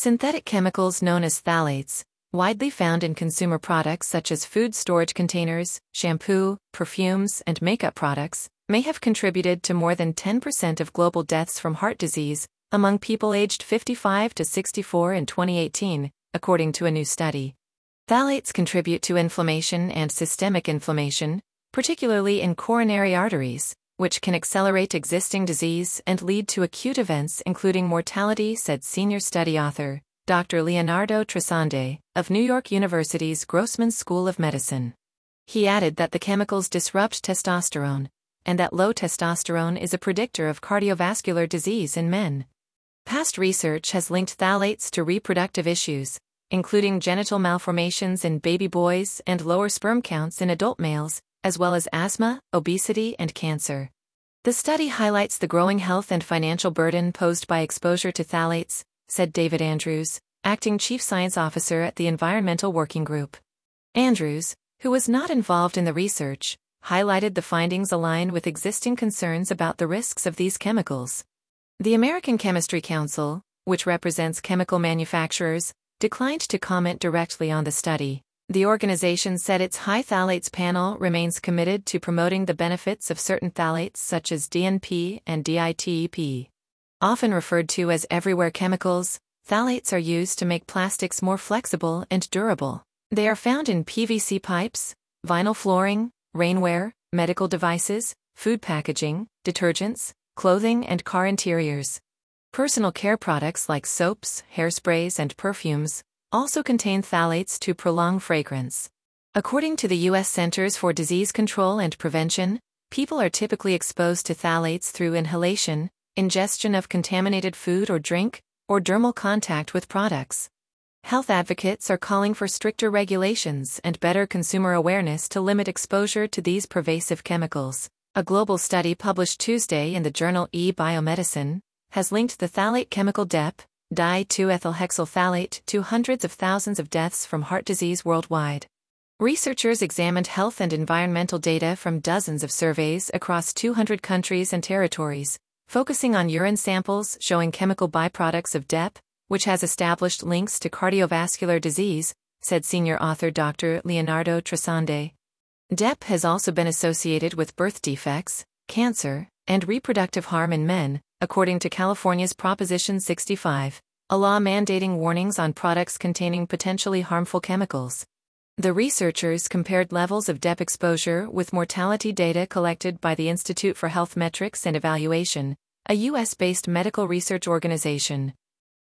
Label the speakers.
Speaker 1: Synthetic chemicals known as phthalates, widely found in consumer products such as food storage containers, shampoo, perfumes, and makeup products, may have contributed to more than 10% of global deaths from heart disease among people aged 55 to 64 in 2018, according to a new study. Phthalates contribute to inflammation and systemic inflammation, particularly in coronary arteries, which can accelerate existing disease and lead to acute events including mortality, said senior study author, Dr. Leonardo Tresande, of New York University's Grossman School of Medicine. He added that the chemicals disrupt testosterone, and that low testosterone is a predictor of cardiovascular disease in men. Past research has linked phthalates to reproductive issues, including genital malformations in baby boys and lower sperm counts in adult males, as well as asthma, obesity, and cancer. The study highlights the growing health and financial burden posed by exposure to phthalates, said David Andrews, acting chief science officer at the Environmental Working Group. Andrews, who was not involved in the research, highlighted the findings align with existing concerns about the risks of these chemicals. The American Chemistry Council, which represents chemical manufacturers, declined to comment directly on the study. The organization said its high phthalates panel remains committed to promoting the benefits of certain phthalates such as DNP and DITEP. Often referred to as everywhere chemicals, phthalates are used to make plastics more flexible and durable. They are found in PVC pipes, vinyl flooring, rainwear, medical devices, food packaging, detergents, clothing, and car interiors. Personal care products like soaps, hairsprays, and perfumes also contain phthalates to prolong fragrance. According to the U.S. Centers for Disease Control and Prevention, people are typically exposed to phthalates through inhalation, ingestion of contaminated food or drink, or dermal contact with products. Health advocates are calling for stricter regulations and better consumer awareness to limit exposure to these pervasive chemicals. A global study published Tuesday in the journal eBiomedicine has linked the phthalate chemical DEP, di-2-ethylhexyl phthalate, to hundreds of thousands of deaths from heart disease worldwide. Researchers examined health and environmental data from dozens of surveys across 200 countries and territories, focusing on urine samples showing chemical byproducts of DEP, which has established links to cardiovascular disease, said senior author Dr. Leonardo Tresande. DEP has also been associated with birth defects, cancer, and reproductive harm in men, according to California's Proposition 65, a law mandating warnings on products containing potentially harmful chemicals. The researchers compared levels of DEP exposure with mortality data collected by the Institute for Health Metrics and Evaluation, a U.S.-based medical research organization.